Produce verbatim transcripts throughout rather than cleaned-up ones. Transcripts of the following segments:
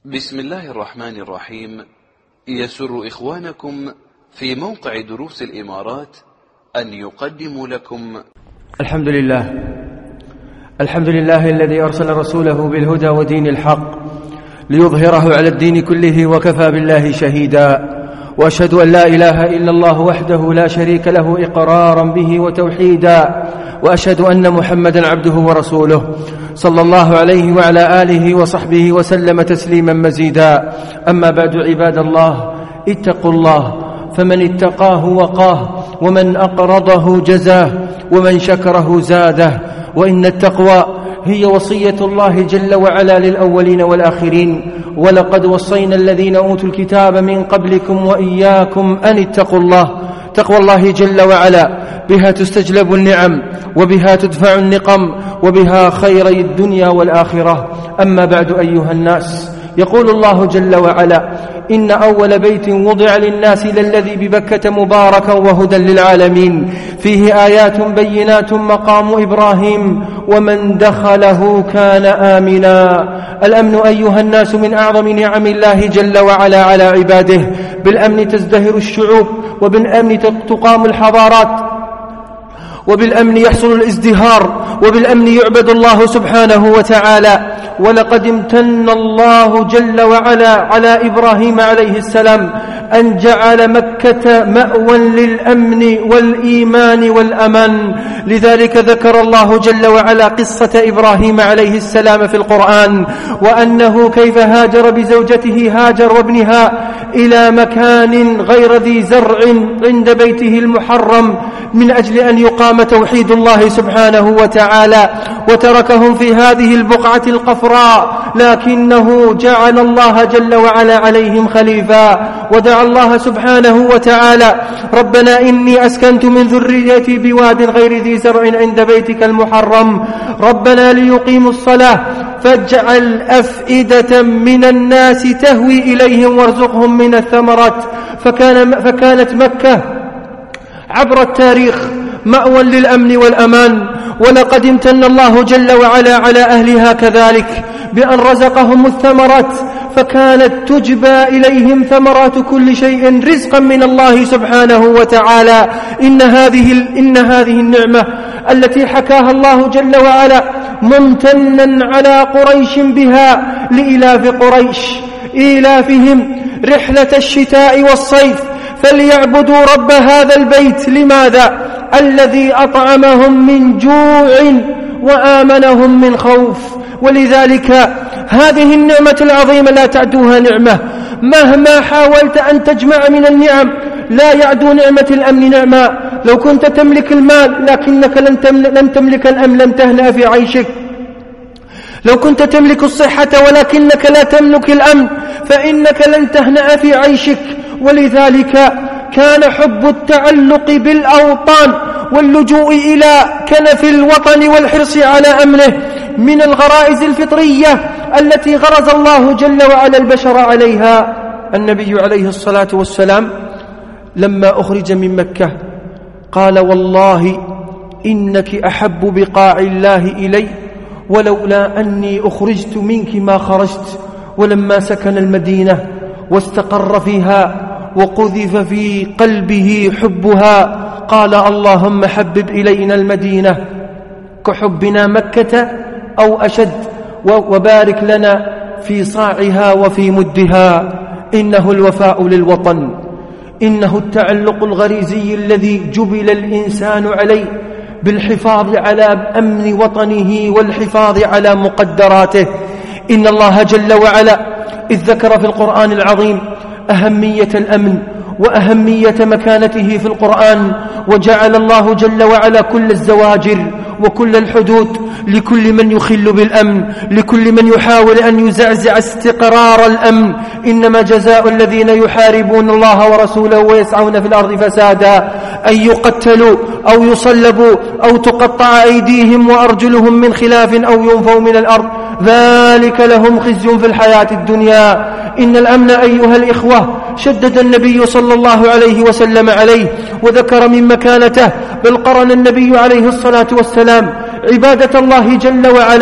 بسم الله الرحمن الرحيم. يسر إخوانكم في موقع دروس الإمارات أن يقدموا لكم الحمد لله الحمد لله الذي أرسل رسوله بالهدى ودين الحق ليظهره على الدين كله وكفى بالله شهيدا، وأشهد أن لا إله إلا الله وحده لا شريك له إقرارا به وتوحيدا، وأشهد أن محمدا عبده ورسوله صلى الله عليه وعلى آله وصحبه وسلم تسليما مزيدا. أما بعد، عباد الله، اتقوا الله، فمن اتقاه وقاه، ومن أقرضه جزاه، ومن شكره زاده. وإن التقوى هي وصية الله جل وعلا للأولين والآخرين، ولقد وصينا الذين أوتوا الكتاب من قبلكم وإياكم أن اتقوا الله. تقوى الله جل وعلا بها تستجلب النعم، وبها تدفع النقم، وبها خيري الدنيا والآخرة. أما بعد أيها الناس، يقول الله جل وعلا: إن أول بيت وضع للناس للذي ببكة مباركا وهدى للعالمين، فيه آيات بينات مقام إبراهيم ومن دخله كان آمنا. الأمن أيها الناس من أعظم نعم الله جل وعلا على عباده. بالأمن تزدهر الشعوب، وبالأمن تقام الحضارات، وبالأمن يحصل الازدهار، وبالأمن يعبد الله سبحانه وتعالى. ولقد امتن الله جل وعلا على إبراهيم عليه السلام أن جعل مكة مأوى للأمن والإيمان والأمان. لذلك ذكر الله جل وعلا قصة إبراهيم عليه السلام في القرآن، وأنه كيف هاجر بزوجته هاجر وابنها إلى مكان غير ذي زرع عند بيته المحرم من أجل أن يقام توحيد الله سبحانه وتعالى، وتركهم في هذه البقعة القفراء، لكنه جعل الله جل وعلا عليهم خليفة، ودعا الله سبحانه وتعالى: ربنا إني أسكنت من ذريتي بواد غير ذي زرع عند بيتك المحرم ربنا ليقيموا الصلاة فاجعل أفئدة من الناس تهوي إليهم وارزقهم من الثمرات. فكان فكانت مكة عبر التاريخ مأوى للأمن والأمان. ولقد امتن الله جل وعلا على أهلها كذلك بأن رزقهم الثمرات، فكانت تجبى إليهم ثمرات كل شيء رزقا من الله سبحانه وتعالى. إن هذه, إن هذه النعمة التي حكاها الله جل وعلا ممتنا على قريش بها لإلاف قريش، إيلافهم رحلة الشتاء والصيف، فليعبدوا رب هذا البيت. لماذا؟ الذي أطعمهم من جوع وآمنهم من خوف. ولذلك هذه النعمة العظيمة لا تعدوها نعمة، مهما حاولت أن تجمع من النعم لا يعدو نعمة الأمن نعمة. لو كنت تملك المال لكنك لن تملك الأمن لن تهنأ في عيشك. لو كنت تملك الصحة ولكنك لا تملك الأمن فإنك لن تهنأ في عيشك. ولذلك كان حب التعلق بالأوطان واللجوء إلى كنف الوطن والحرص على أمنه من الغرائز الفطرية التي غرز الله جل وعلا البشر عليها. النبي عليه الصلاة والسلام لما أخرج من مكة قال: والله إنك أحب بقاع الله إلي، ولولا أني أخرجت منك ما خرجت. ولما سكن المدينة واستقر فيها وقذف في قلبه حبها قال: اللهم حبب إلينا المدينة كحبنا مكة أو أشد، وبارك لنا في صاعها وفي مدها. إنه الوفاء للوطن، إنه التعلق الغريزي الذي جبل الإنسان عليه بالحفاظ على أمن وطنه والحفاظ على مقدراته. إن الله جل وعلا إذ ذكر في القرآن العظيم أهمية الأمن وأهمية مكانته في القرآن، وجعل الله جل وعلا كل الزواجر وكل الحدود لكل من يخل بالأمن، لكل من يحاول أن يزعزع استقرار الأمن. إنما جزاء الذين يحاربون الله ورسوله ويسعون في الأرض فسادا أن يقتلوا أو يصلبوا أو تقطع أيديهم وأرجلهم من خلاف أو ينفوا من الأرض، ذلك لهم خزي في الحياة الدنيا. إن الأمن أيها الإخوة شدد النبي صلى الله عليه وسلم عليه وذكر من مكانته، بل قرن النبي عليه الصلاة والسلام عبادة الله جل وعلا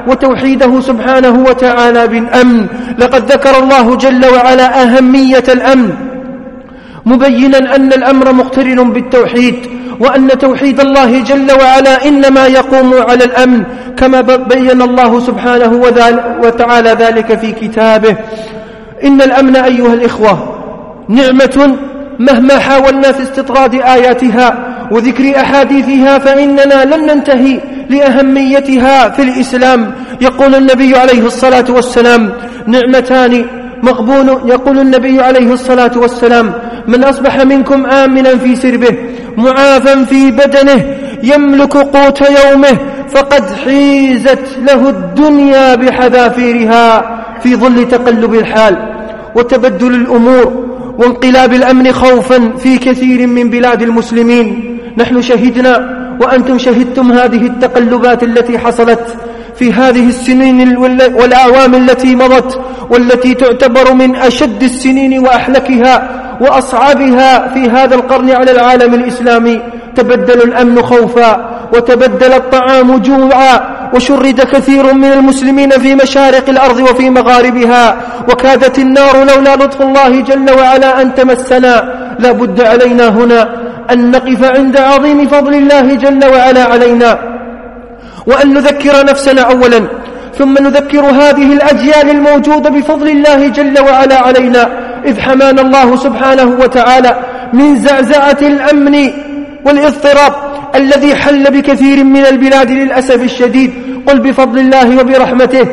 وتوحيده سبحانه وتعالى بالأمن. لقد ذكر الله جل وعلا أهمية الأمن مبينا أن الأمر مقترن بالتوحيد، وأن توحيد الله جل وعلا إنما يقوم على الأمن، كما بين الله سبحانه وتعالى ذلك في كتابه. إن الأمن أيها الإخوة نعمة مهما حاولنا في استطراد آياتها وذكر أحاديثها فإننا لن ننتهي لأهميتها في الإسلام. يقول النبي عليه الصلاة والسلام: نعمتان مغبون يقول النبي عليه الصلاة والسلام: من أصبح منكم آمنا في سربه معافا في بدنه يملك قوت يومه فقد حيزت له الدنيا بحذافيرها، في ظل تقلب الحال وتبدل الأمور وانقلاب الأمن خوفا في كثير من بلاد المسلمين. نحن شهدنا وأنتم شهدتم هذه التقلبات التي حصلت في هذه السنين والأعوام التي مضت، والتي تعتبر من أشد السنين وأحلكها وأصعبها في هذا القرن على العالم الإسلامي. تبدل الأمن خوفا، وتبدل الطعام جوعا، وشرد كثير من المسلمين في مشارق الأرض وفي مغاربها، وكادت النار لولا لطف الله جل وعلا أن تمسنا. لا بد علينا هنا أن نقف عند عظيم فضل الله جل وعلا علينا، وأن نذكر نفسنا أولا، ثم نذكر هذه الأجيال الموجودة بفضل الله جل وعلا علينا، إذ حمانا الله سبحانه وتعالى من زعزعة الأمن والاضطراب الذي حل بكثير من البلاد للأسف الشديد. قل بفضل الله وبرحمته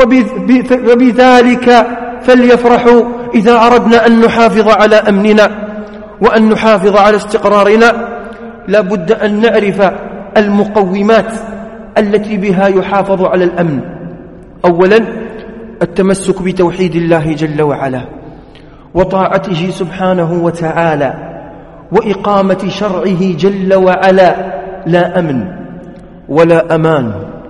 وبذلك فليفرحوا إذا أردنا أن نحافظ على أمننا وأن نحافظ على استقرارنا. لا بد أن نعرف المقومات التي بها يحافظ على الأمن. أولا التمسك بتوحيد الله جل وعلا وطاعته سبحانه وتعالى وإقامة شرعه جل وعلا. لا أمن ولا أمان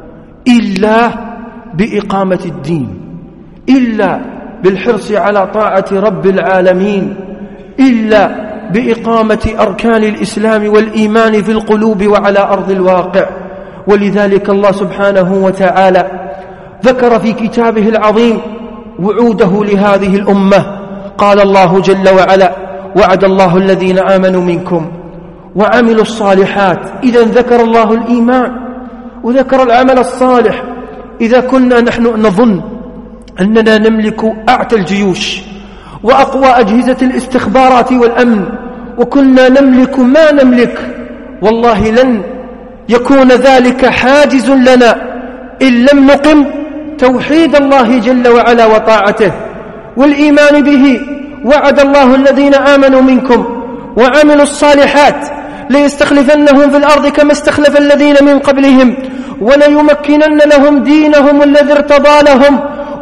إلا بإقامة الدين، إلا بالحرص على طاعة رب العالمين، إلا بإقامة أركان الإسلام والإيمان في القلوب وعلى أرض الواقع. ولذلك الله سبحانه وتعالى ذكر في كتابه العظيم وعوده لهذه الأمة. قال الله جل وعلا: وعد الله الذين آمنوا منكم وعملوا الصالحات. إذا ذكر الله الإيمان وذكر العمل الصالح. إذا كنا نحن نظن أننا نملك أعتى الجيوش وأقوى أجهزة الاستخبارات والأمن، وكنا نملك ما نملك، والله لن يكون ذلك حاجز لنا إن لم نقم توحيد الله جل وعلا وطاعته والإيمان به. وعد الله الذين آمنوا منكم وعملوا الصالحات ليستخلفنهم في الأرض كما استخلف الذين من قبلهم وليمكنن لهم دينهم الذي ارتضى لهم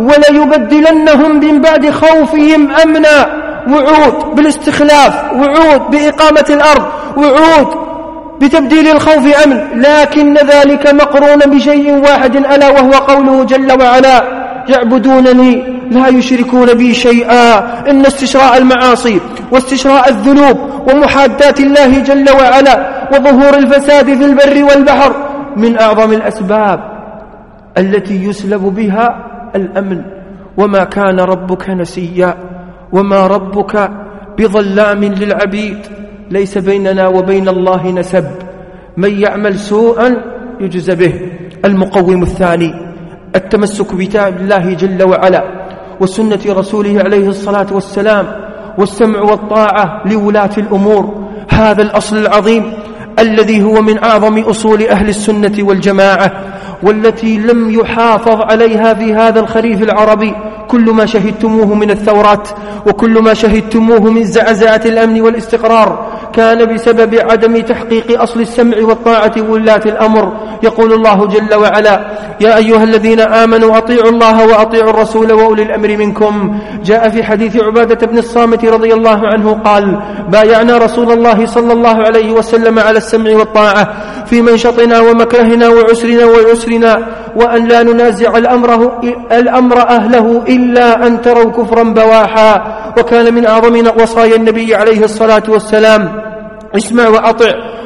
وليبدلنهم من بعد خوفهم أمنا. وعود بالاستخلاف، وعود بإقامة الأرض، وعود بتبديل الخوف أمن، لكن ذلك مقرون بشيء واحد ألا وهو قوله جل وعلا: يعبدونني لا يشركون بي شيئا. إن استشراء المعاصي واستشراء الذنوب ومحادات الله جل وعلا وظهور الفساد في البر والبحر من أعظم الأسباب التي يسلب بها الأمن. وما كان ربك نسيا وما ربك بظلام للعبيد. ليس بيننا وبين الله نسب، من يعمل سوءا يجز به. المقوم الثاني التمسك بكتاب الله جل وعلا وسنة رسوله عليه الصلاة والسلام والسمع والطاعة لولاة الأمور. هذا الأصل العظيم الذي هو من أعظم أصول أهل السنة والجماعة، والتي لم يحافظ عليها في هذا الخريف العربي. كل ما شهدتموه من الثورات وكل ما شهدتموه من زعزعة الأمن والاستقرار كان بسبب عدم تحقيق أصل السمع والطاعة ولاة الأمر. يقول الله جل وعلا: يا أيها الذين آمنوا أطيعوا الله وأطيعوا الرسول وأولي الأمر منكم. جاء في حديث عبادة بن الصامت رضي الله عنه قال: بايعنا رسول الله صلى الله عليه وسلم على السمع والطاعة في منشطنا ومكرهنا وعسرنا ويسرنا، وأن لا ننازع الأمر, الأمر أهله إلا أن تروا كفرا بواحا. وكان من أعظم وصايا النبي عليه الصلاة والسلام: اسمع وأطع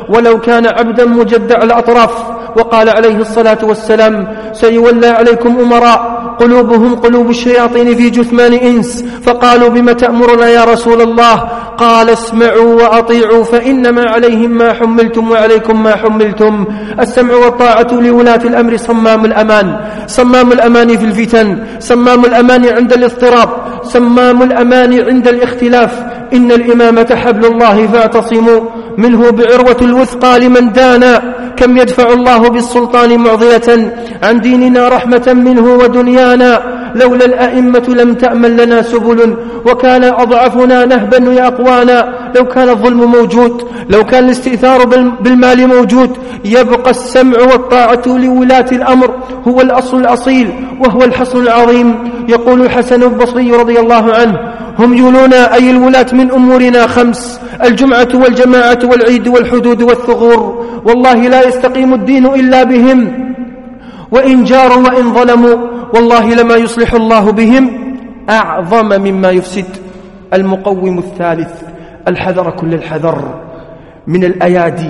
ولو كان عبدا مجدع الأطراف. وقال عليه الصلاة والسلام: سيولى عليكم أمراء قلوبهم قلوب الشياطين في جثمان إنس. فقالوا: بم تأمرنا يا رسول الله؟ قال: اسمعوا وأطيعوا فإنما عليهم ما حملتم وعليكم ما حملتم. السمع والطاعة لولاة الأمر صمام الأمان، صمام الأمان في الفتن، صمام الأمان عند الاضطراب، صمام الأمان عند الاختلاف. إن الإمامة حبل الله فاعتصموا منه بعروة الوثقى لمن دانا. كم يدفع الله بالسلطان معضلة عن ديننا رحمة منه ودنيانا. لولا الأئمة لم تأمن لنا سبل وكان أضعفنا نهبا يا أقوانا. لو كان الظلم موجود، لو كان الاستئثار بالمال موجود، يبقى السمع والطاعة لولاة الأمر هو الأصل الأصيل وهو الحصن العظيم. يقول الحسن البصري رضي الله عنه: هم يولونا أي الولاة من أمورنا خمس: الجمعة والجماعة والعيد والحدود والثغور. والله لا يستقيم الدين إلا بهم، وإن جاروا وإن ظلموا والله لما يصلح الله بهم أعظم مما يفسد. المقوم الثالث: الحذر كل الحذر من الأيادي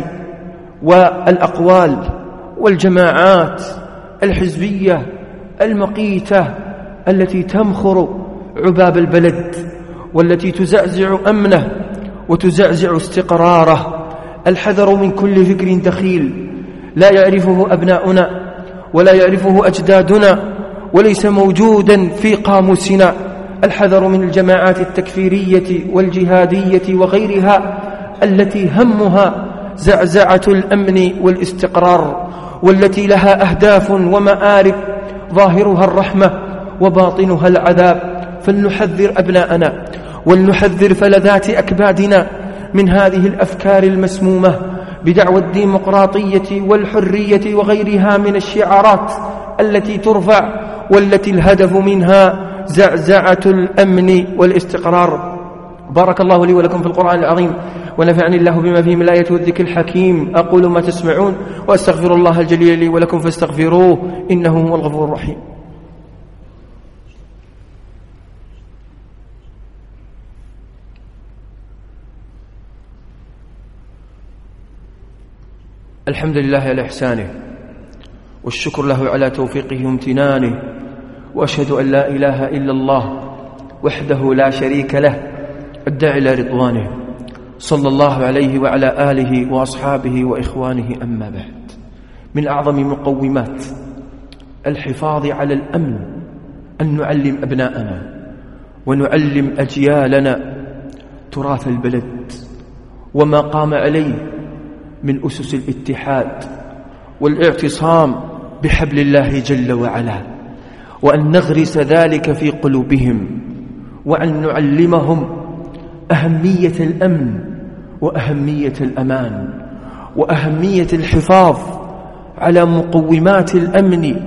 والأقوال والجماعات الحزبية المقيتة التي تمخر عباب البلد والتي تزعزع أمنه وتزعزع استقراره. الحذر من كل فكر دخيل لا يعرفه أبناؤنا ولا يعرفه أجدادنا وليس موجودا في قاموسنا. الحذر من الجماعات التكفيرية والجهادية وغيرها التي همها زعزعة الأمن والاستقرار، والتي لها أهداف ومآرب ظاهرها الرحمة وباطنها العذاب. فلنحذر أبناءنا ولنحذر فلذات أكبادنا من هذه الأفكار المسمومة بدعوى الديمقراطية والحرية وغيرها من الشعارات التي ترفع والتي الهدف منها زعزعة الأمن والاستقرار. بارك الله لي ولكم في القرآن العظيم، ونفعني الله بما فيه من الآية والذكر الحكيم. أقول ما تسمعون وأستغفر الله الجليل لي ولكم فاستغفروه إنه هو الغفور الرحيم. الحمد لله على إحسانه، والشكر له على توفيقه وامتنانه، وأشهد أن لا إله إلا الله وحده لا شريك له الداعي إلى رضوانه، صلى الله عليه وعلى آله وأصحابه وإخوانه. أما بعد، من أعظم مقومات الحفاظ على الأمن أن نعلم أبناءنا ونعلم أجيالنا تراث البلد وما قام عليه من أسس الاتحاد والاعتصام بحبل الله جل وعلا، وأن نغرس ذلك في قلوبهم، وأن نعلمهم أهمية الأمن وأهمية الأمان وأهمية الحفاظ على مقومات الأمن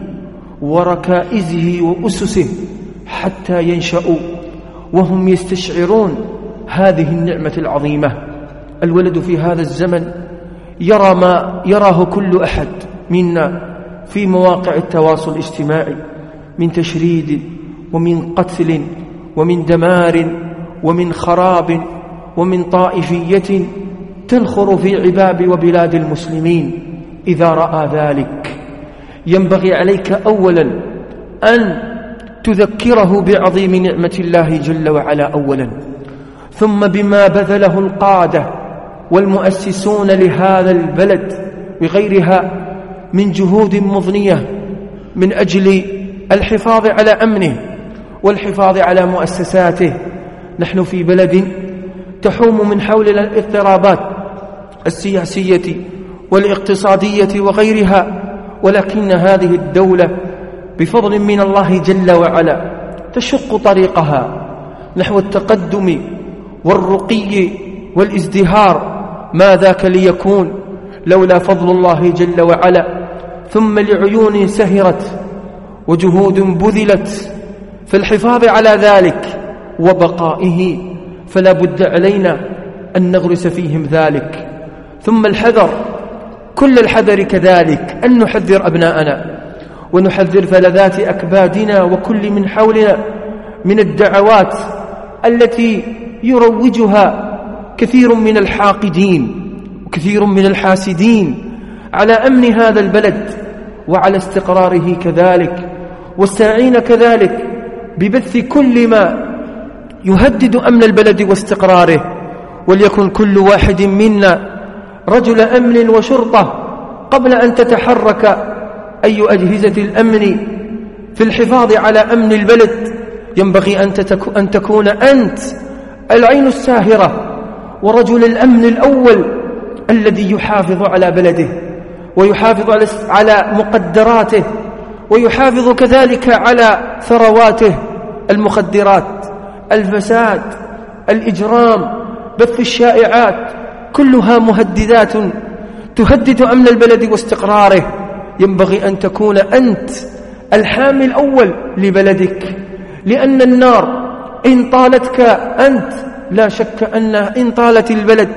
وركائزه وأسسه حتى ينشأوا وهم يستشعرون هذه النعمة العظيمة. الولد في هذا الزمن يرى ما يراه كل أحد منا في مواقع التواصل الاجتماعي من تشريد ومن قتل ومن دمار ومن خراب ومن طائفية تنخر في عباب وبلاد المسلمين. إذا رأى ذلك ينبغي عليك أولا أن تذكره بعظيم نعمة الله جل وعلا أولا، ثم بما بذله القادة والمؤسسون لهذا البلد وغيرها من جهود مضنية من أجل الحفاظ على أمنه والحفاظ على مؤسساته. نحن في بلد تحوم من حولنا الاضطرابات السياسية والاقتصادية وغيرها، ولكن هذه الدولة بفضل من الله جل وعلا تشق طريقها نحو التقدم والرقي والازدهار. ما ذاك ليكون لولا فضل الله جل وعلا، ثم لعيون سهرت وجهود بذلت في الحفاظ على ذلك وبقائه، فلا بد علينا أن نغرس فيهم ذلك. ثم الحذر كل الحذر كذلك أن نحذر أبناءنا ونحذر فلذات أكبادنا وكل من حولنا من الدعوات التي يروجها كثير من الحاقدين وكثير من الحاسدين على أمن هذا البلد وعلى استقراره كذلك، والساعين كذلك ببث كل ما يهدد أمن البلد واستقراره. وليكن كل واحد منا رجل أمن وشرطة قبل أن تتحرك أي أجهزة الأمن في الحفاظ على أمن البلد. ينبغي أن تكون أنت العين الساهرة ورجل الأمن الأول الذي يحافظ على بلده ويحافظ على مقدراته ويحافظ كذلك على ثرواته. المخدرات، الفساد، الإجرام، بث الشائعات، كلها مهددات تهدد أمن البلد واستقراره. ينبغي أن تكون أنت الحامي الأول لبلدك، لأن النار إن طالتك أنت لا شك أن إن طالت البلد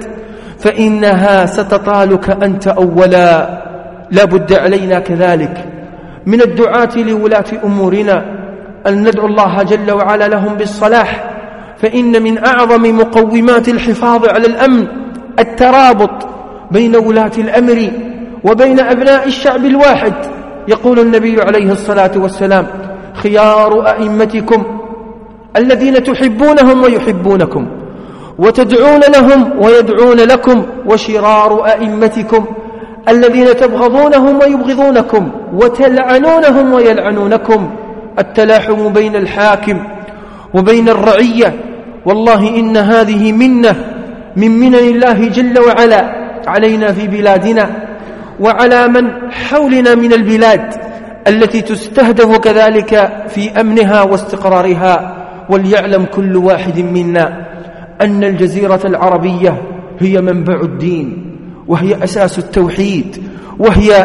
فإنها ستطالك أنت أولا. لا بد علينا كذلك من الدعاة لولاة أمورنا أن ندعو الله جل وعلا لهم بالصلاح، فإن من أعظم مقومات الحفاظ على الأمن الترابط بين ولاة الأمر وبين أبناء الشعب الواحد. يقول النبي عليه الصلاة والسلام: خيار أئمتكم الذين تحبونهم ويحبونكم وتدعون لهم ويدعون لكم، وشرار أئمتكم الذين تبغضونهم ويبغضونكم وتلعنونهم ويلعنونكم. التلاحم بين الحاكم وبين الرعية، والله إن هذه منة من منن الله جل وعلا علينا في بلادنا وعلى من حولنا من البلاد التي تستهدف كذلك في أمنها واستقرارها. وليعلم كل واحد منا أن الجزيرة العربية هي منبع الدين، وهي أساس التوحيد، وهي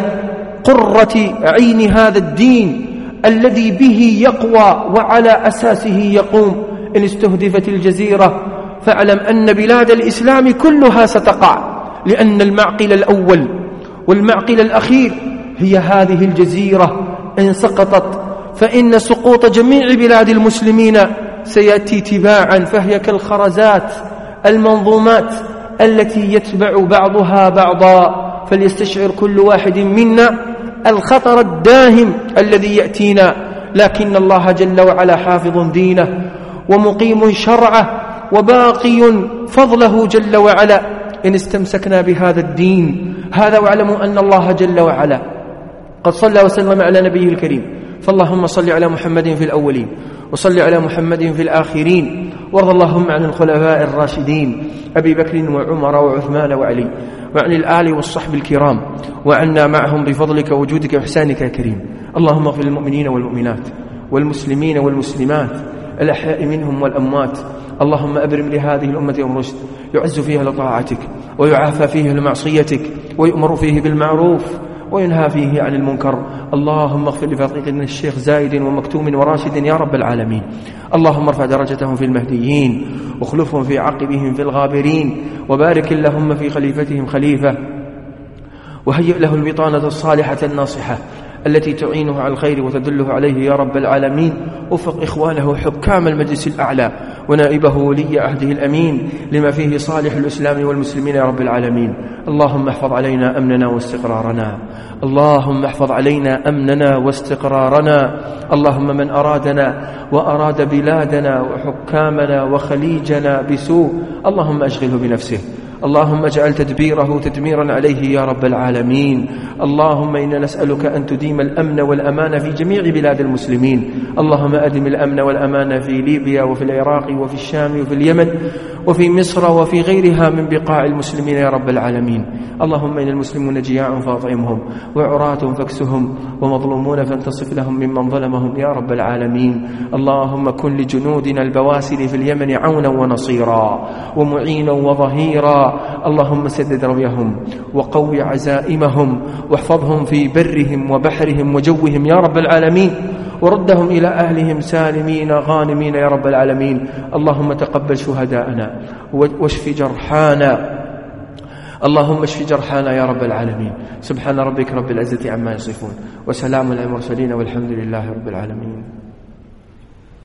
قرة عين هذا الدين الذي به يقوى وعلى أساسه يقوم. إن استهدفت الجزيرة فاعلم أن بلاد الإسلام كلها ستقع، لأن المعقل الأول والمعقل الأخير هي هذه الجزيرة. إن سقطت فإن سقوط جميع بلاد المسلمين سيأتي تباعا، فهي كالخرزات المنظومات التي يتبع بعضها بعضا. فليستشعر كل واحد منا الخطر الداهم الذي يأتينا، لكن الله جل وعلا حافظ دينه ومقيم شرعه وباقي فضله جل وعلا إن استمسكنا بهذا الدين هذا. واعلموا أن الله جل وعلا قد صلى وسلم على نبيه الكريم، فاللهم صل على محمد في الأولين وصل على محمد في الآخرين، وارض اللهم عن الخلفاء الراشدين أبي بكر وعمر وعثمان وعلي، وعن الآل والصحب الكرام، وعنا معهم بفضلك وجودك وإحسانك يا كريم. اللهم اغفر للمؤمنين والمؤمنات والمسلمين والمسلمات الأحياء منهم والأموات. اللهم أبرم لهذه الأمة الرشد، يعز فيها لطاعتك ويعافى فيه لمعصيتك ويؤمر فيه بالمعروف وينهى فيه عن المنكر. اللهم اغفر لفقيدنا الشيخ زايد ومكتوم وراشد يا رب العالمين. اللهم ارفع درجتهم في المهديين واخلفهم في عقبهم في الغابرين، وبارك اللهم في خليفتهم خليفة، وهيئ له البطانة الصالحة الناصحة التي تعينه على الخير وتدله عليه يا رب العالمين. وفق إخوانه حكام المجلس الأعلى ونائبه ولي عهده الأمين لما فيه صالح الإسلام والمسلمين يا رب العالمين. اللهم احفظ علينا أمننا واستقرارنا، اللهم احفظ علينا أمننا واستقرارنا. اللهم من أرادنا وأراد بلادنا وحكامنا وخليجنا بسوء اللهم أشغله بنفسه، اللهم اجعل تدبيره تدميرا عليه يا رب العالمين. اللهم إنا نسألك أن تديم الأمن والأمان في جميع بلاد المسلمين. اللهم أدم الأمن والأمان في ليبيا وفي العراق وفي الشام وفي اليمن وفي مصر وفي غيرها من بقاع المسلمين يا رب العالمين. اللهم إن المسلمون جياع فاطعمهم، وعراة فاكسهم، ومظلومون فانتصف لهم ممن ظلمهم يا رب العالمين. اللهم كن لجنودنا البواسل في اليمن عونا ونصيرا ومعينا وظهيرا. اللهم سدد رميهم وقوي عزائمهم واحفظهم في برهم وبحرهم وجوهم يا رب العالمين، وردهم إلى أهلهم سالمين غانمين يا رب العالمين. اللهم تقبل شهداءنا واشف جرحانا، اللهم اشف جرحانا يا رب العالمين. سبحان ربك رب العزة عما يصفون، وسلام على المرسلين، والحمد لله رب العالمين.